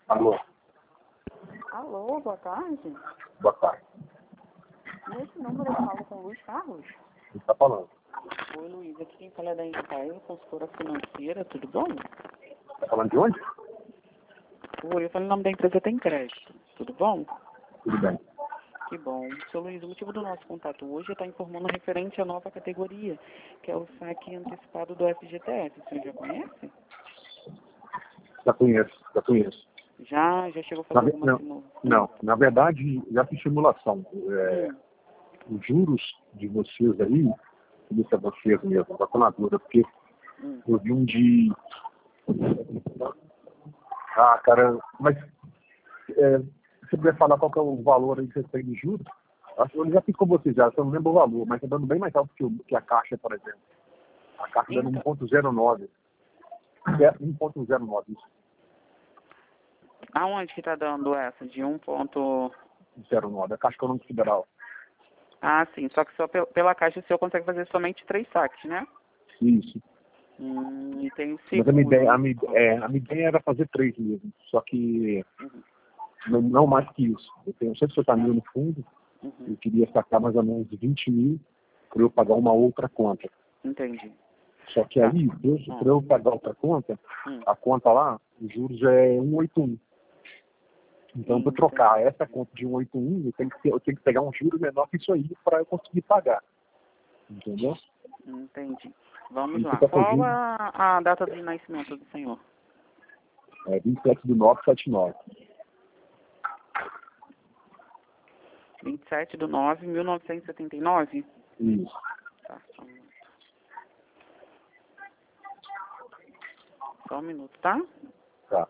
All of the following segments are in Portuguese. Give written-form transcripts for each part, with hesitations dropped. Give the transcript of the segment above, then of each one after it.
Alô, Alô, boa tarde. boa tarde. Nesse número eu falo com o Luiz Carlos. Quem está falando? Oi, Luiz. Aqui quem fala é da Incaio, consultora financeira, tudo bom? Está falando de onde? Oi, eu falo o nome da empresa Tem Crédito, tudo bom? Tudo bem. Que bom. Seu Luiz, o motivo do nosso contato hoje é estar informando referente à nova categoria, que é o saque antecipado do FGTS. O senhor já conhece? Já conheço. Já chegou a fazer alguma Não, na verdade, já fiz simulação. Os juros de vocês aí, isso é vocês mesmo, da tomadora, porque eu vi um de... Ah, cara, mas se você puder falar qual que é o valor aí que você tem de juros, acho que eu já fiz com vocês já, eu não lembro o valor, mas está dando bem mais alto que a Caixa, por exemplo. A Caixa dando 1,09. É 1,09 isso. Aonde que está dando essa? De 0,9, a Caixa Econômica Federal. Ah, sim. Só que só pela Caixa o senhor consegue fazer somente 3 saques, né? Isso. E tem Mas a minha ideia era fazer 3 mesmo, só que não mais que isso. Eu tenho 150 mil no fundo, eu queria sacar mais ou menos 20 mil para eu pagar uma outra conta. Entendi. Só que aí, para eu pagar outra conta, a conta lá, os juros é 181. Então, para trocar essa conta de 181, eu tenho que pegar um juro menor que isso aí para eu conseguir pagar. Entendeu? Entendi. Vamos Isso lá. tá Qual fugindo. a data de nascimento do senhor? 27/9/79. 27/9/1979? Isso. Tá, só um minuto. Só um minuto, tá? Tá.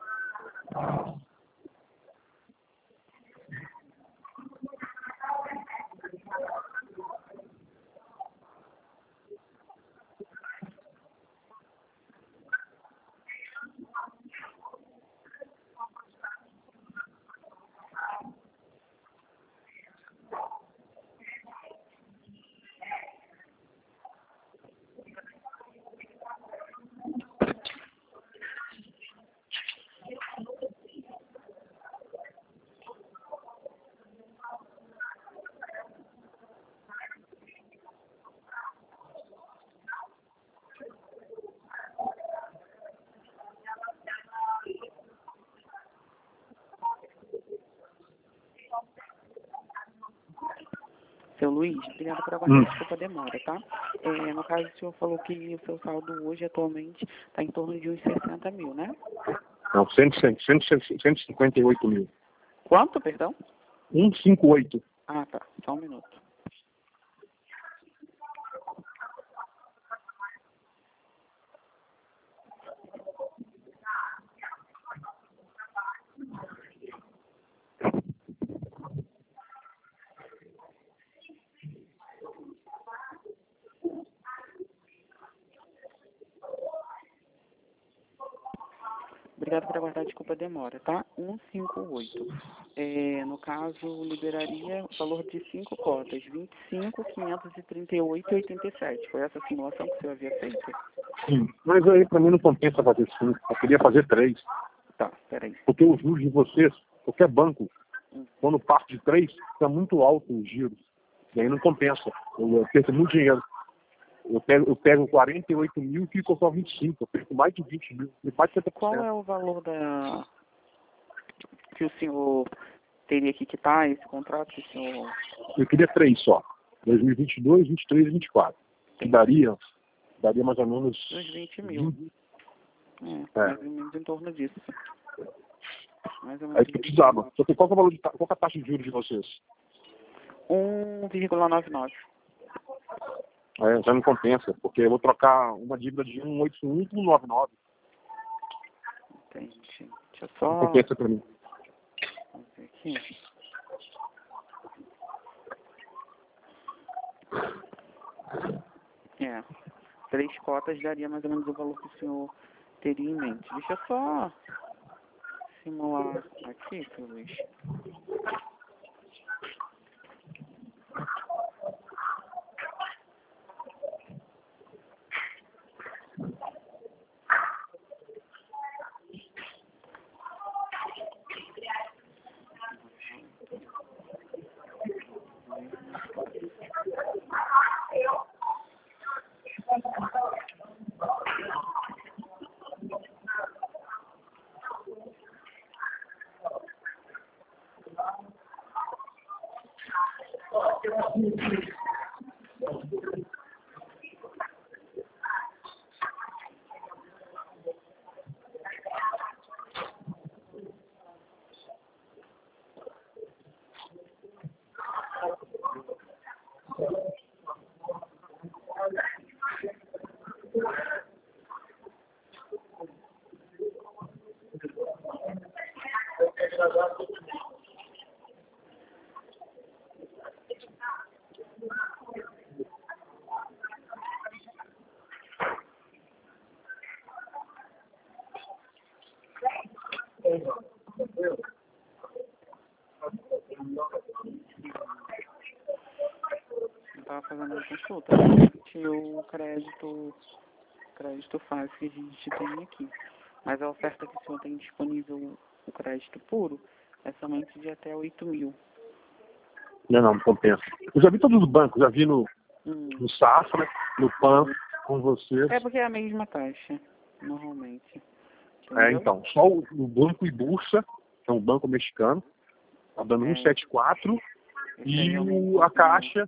Seu Luiz, obrigada por aguardar, desculpa a demora, tá? No caso, o senhor falou que o seu saldo hoje, atualmente, está em torno de uns 60 mil, né? Não, 158 mil. Quanto, perdão? 158. Ah, tá. Só um minuto. Obrigado por aguardar, desculpa a demora, tá? 158. No caso, liberaria o valor de 5 cotas, 25.538,87. Foi essa simulação que o senhor havia feito? Sim. Mas aí para mim não compensa fazer 5. Eu queria fazer 3. Tá, peraí. Porque os juros de vocês, qualquer banco, quando passa de 3, fica muito alto os juros. E aí não compensa. Eu perco muito dinheiro. Eu pego 48 mil e fico só 25. Eu perco mais de 20 mil. Mais de 70%. Qual é o valor que o senhor teria que quitar esse contrato? Que o senhor... Eu queria 3 só. 2022, 23 e 24. Que daria mais ou menos... Uns 20 mil. Mais ou menos em torno disso. Mais ou menos Aí que precisava. Só que qual que é o valor qual que é a taxa de juros de vocês? 1,99. Já não compensa, porque eu vou trocar uma dívida de 181 por 199. Entendi. Deixa eu só... Não compensa para mim. Vamos ver aqui. É. 3 cotas daria mais ou menos o valor que o senhor teria em mente. Deixa eu só simular aqui, seu Luiz. Estava fazendo uma consulta, né? O crédito fácil que a gente tem aqui. Mas a oferta que o senhor tem disponível, o crédito puro, é somente de até 8.000. Não compensa. Eu já vi todos os bancos, já vi no Safra, no PAN, com vocês. É porque é a mesma taxa, normalmente. Então, só o Banco Ibursa, que é um banco mexicano, está dando 1,74 e a Caixa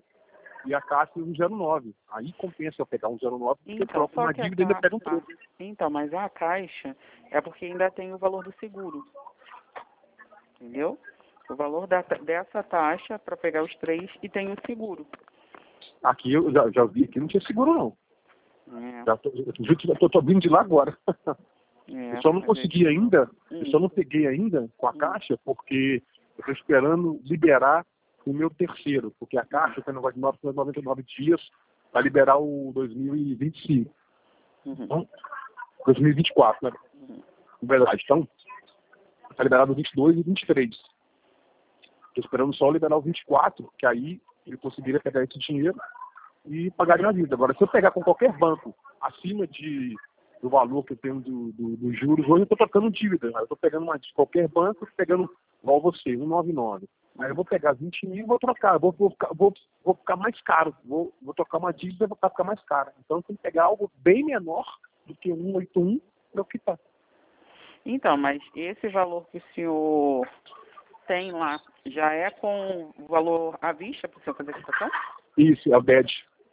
1,09. Aí compensa eu pegar 1,09 porque troca uma dívida e ainda pega um troco. Então, mas a Caixa é porque ainda tem o valor do seguro. Entendeu? O valor dessa taxa para pegar os 3 e tem o seguro. Aqui eu já vi, aqui não tinha seguro não. Já tô vindo de lá agora. Eu só não consegui ainda, eu só não peguei ainda com a Caixa porque eu estou esperando liberar o meu terceiro, porque a Caixa tem um negócio de 999 dias para liberar o 2025. Então, 2024, né? Na verdade, então, está liberado o 22 e 23. Estou esperando só liberar o 24, que aí ele conseguiria pegar esse dinheiro e pagar minha vida. Agora, se eu pegar com qualquer banco acima do valor que eu tenho dos juros, hoje eu estou trocando dívida. Eu estou pegando uma de qualquer banco, pegando igual você, 1,99. Aí eu vou pegar 20 mil e vou trocar. Vou ficar mais caro. Vou trocar uma dívida e vou ficar mais cara. Então eu tenho que pegar algo bem menor do que 181 para o que está. Então, mas esse valor que o senhor tem lá já é com o valor à vista para o senhor fazer a quitação? Isso, é o BED.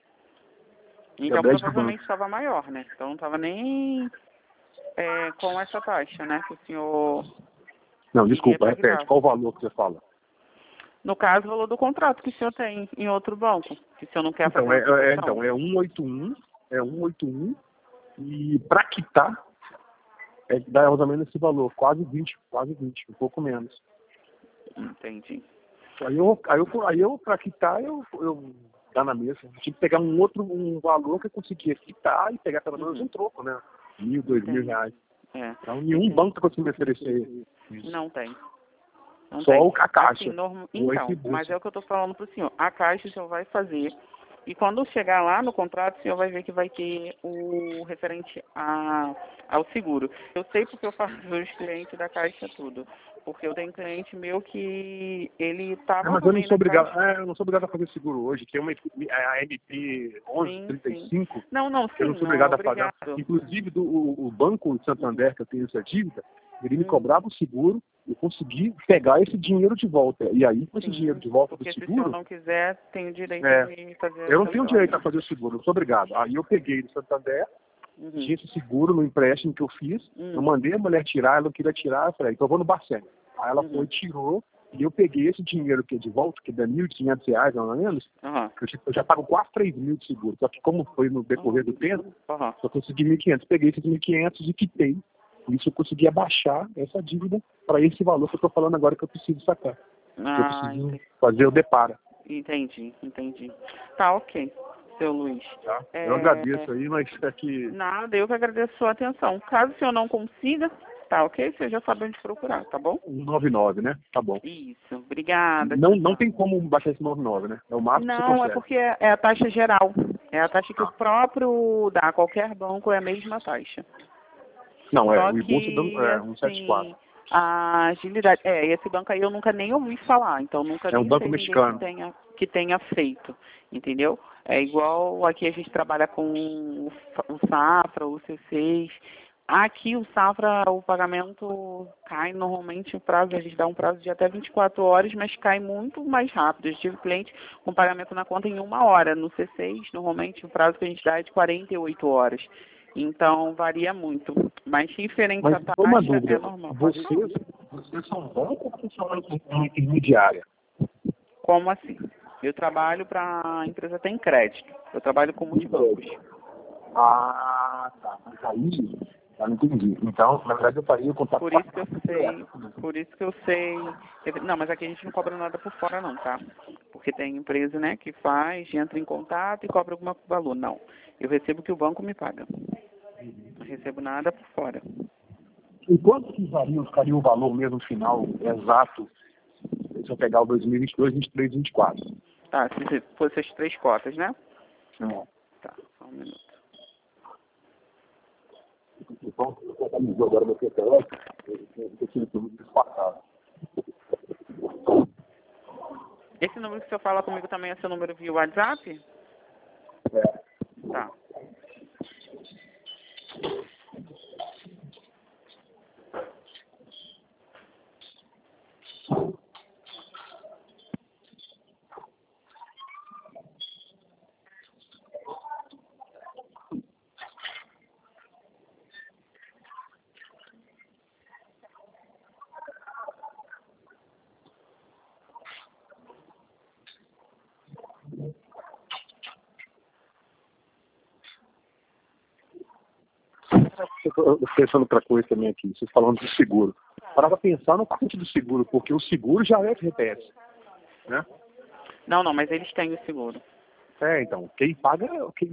Então provavelmente estava maior, né? Então não estava nem com essa taxa, né? Que o senhor... Não, desculpa, repete. Qual o valor que você fala? No caso, o valor do contrato que o senhor tem em outro banco. Que o senhor não quer fazer então, é 181. É 181. E para quitar, dá mais ou menos esse valor. Quase 20, um pouco menos. Entendi. Aí eu para quitar, eu dá na mesa. Eu tinha que pegar um valor que eu conseguia quitar e pegar pelo menos um troco, né? 1.000, 2.000 reais. Então nenhum banco está conseguindo me oferecer isso. Não tem. Só a Caixa. Então, mas é o que eu estou falando para o senhor. A Caixa o senhor vai fazer. E quando chegar lá no contrato, o senhor vai ver que vai ter o referente ao seguro. Eu sei porque eu faço os clientes da Caixa tudo. Porque eu tenho cliente meu que ele estava... mas eu não sou obrigado, eu não sou obrigado a fazer seguro hoje, que é a MP 1135. Não, eu não sou obrigado a pagar. Inclusive, o Banco de Santander, que eu tenho essa dívida, ele me cobrava o seguro, eu consegui pegar esse dinheiro de volta. E aí, com esse dinheiro de volta do seguro... Porque se o senhor não quiser, tem o direito de fazer... Eu não tenho direito a fazer o seguro, eu sou obrigado. Aí eu peguei do Santander, tinha esse seguro no empréstimo que eu fiz, eu mandei a mulher tirar, ela não queria tirar, eu falei, então eu vou no Bacen. Aí ela foi, tirou, e eu peguei esse dinheiro que é de volta, que dá R$1.500, mais ou menos, eu já pago quase 3.000 de seguro. Só que como foi no decorrer do tempo, eu consegui 1.500. Peguei esses 1.500 e quitei. Isso eu consegui abaixar essa dívida para esse valor que eu estou falando agora que eu preciso sacar. Eu preciso fazer o depara. Entendi. Tá, ok, seu Luiz. Tá? Eu agradeço aí, mas é que... Nada, eu que agradeço a sua atenção. Caso o senhor não consiga, tá, ok? Você já sabe onde procurar, tá bom? 199, né? Tá bom. Isso, obrigada. Não tem como baixar esse 99, né? É o máximo que você consegue. Não, é porque é a taxa geral. É a taxa que o próprio dá. Qualquer banco é a mesma taxa. Não, Só o Ibursa é 174. A agilidade. Esse banco aí eu nunca nem ouvi falar, então nunca um banco mexicano que tenha feito, entendeu? É igual aqui a gente trabalha com o Safra, o C6, Aqui o Safra, o pagamento cai normalmente o prazo, a gente dá um prazo de até 24 horas, mas cai muito mais rápido. Eu tive cliente com pagamento na conta em 1 hora. No C6, normalmente o prazo que a gente dá é de 48 horas. Então varia muito. Mas referente à taxa uma dúvida, é normal. vocês são bancos ou vocês são uma intermediária? Como assim? Eu trabalho para a empresa tem crédito. Eu trabalho com multibancos. Ah, tá. Mas aí, eu não entendi. Então, na verdade, eu faria o contato Por isso que eu sei. Por isso que eu sei. Não, mas aqui a gente não cobra nada por fora não, tá? Porque tem empresa, né, que faz, entra em contato e cobra algum valor. Não. Eu recebo o que o banco me paga. Não recebo nada por fora. E quanto que ficaria o valor mesmo final exato se eu pegar o 2022, 23 e 24? Tá, se fosse as 3 cotas, né? Não. Tá, só um minuto. Então, você atualizou agora meu CPF, eu tive tudo despassado. Esse número que o senhor fala comigo também é seu número via WhatsApp? É. Tá. Eu pensando outra coisa também aqui, vocês falando de seguro. Parava pensar no custo do seguro, porque o seguro já é FGTS, né? Não, mas eles têm o seguro. Então, quem paga é quem.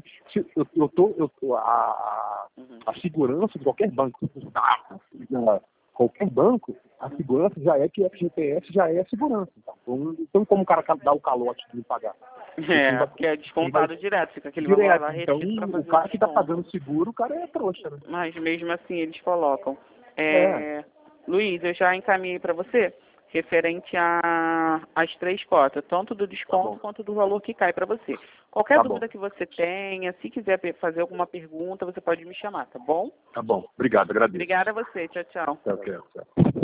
A segurança de qualquer banco, qualquer banco, a segurança já é que FGTS já é a segurança. Então como o cara dá o calote de me pagar? Porque é descontado direto, fica aquele valor lá Então, retido para fazer o cara que está desconto. pagando seguro, o cara é trouxa, né? Mas mesmo assim eles colocam. É. Luiz, eu já encaminhei para você referente às 3 cotas, tanto do desconto quanto do valor que cai para você. Qualquer dúvida que você tenha, se quiser fazer alguma pergunta, você pode me chamar, tá bom? Tá bom. Obrigado, agradeço. Obrigada a você. Tchau, tchau. Tchau.